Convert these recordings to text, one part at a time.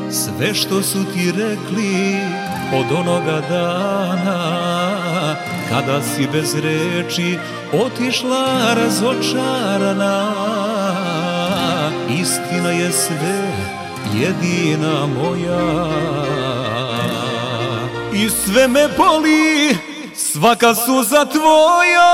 Sve što su ti rekli od onoga dana kada si bez reči otišla razočarana. Istina je sve jedina moja i sve me boli svaka suza tvoja.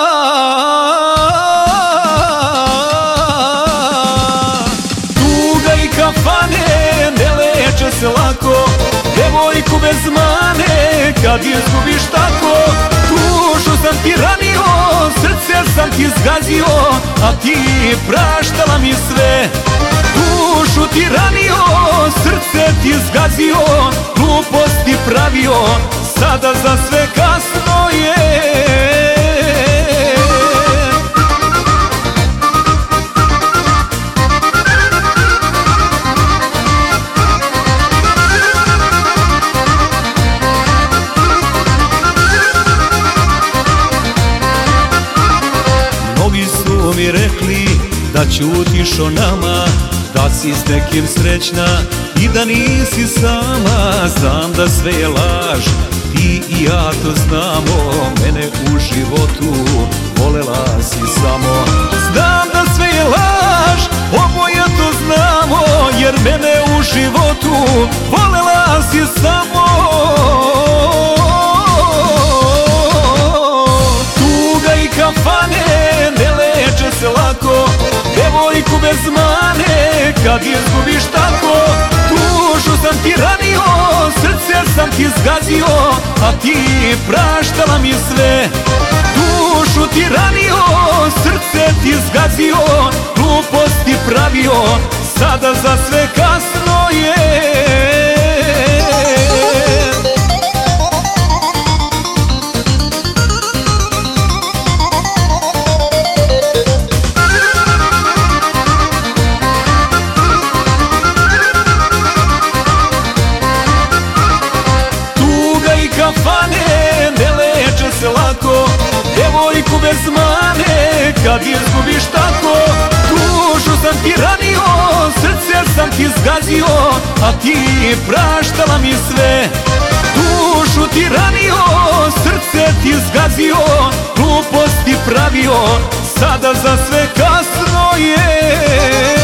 Tuga i kafane ne leče se lako, devojku bez mane kad izgubiš tako. Dušu sam ti ranio, srce sam ti zgazio, a ti praštala mi sve. Dušu ti ranio, srce ti zgazio, gluposti pravio, sada za sve kasno je. Mnogi su mi rekli da ćutiš o nama, da si s nekim srećna i da nisi sama. Znam da sve je laž, ti i ja to znamo, mene u životu volela si samo. Znam da sve je laž, oboje to znamo, jer mene u životu volela si samo. Tuga i kafane ne leče se lako, devojku bez mane kad izgubiš tako. Dušu sam ti ranio, srce sam ti zgazio, a ti praštala mi sve. Dušu ti ranio, srce ti zgazio, gluposti pravio, sada za sve kasno je. Kafane ne leče se lako, devojku bez mane kad izgubiš tako. Dušu sam ti ranio, srce sam ti zgazio, a ti praštala mi sve. Dušu ti ranio, srce ti zgazio, gluposti pravio, sada za sve kasno je.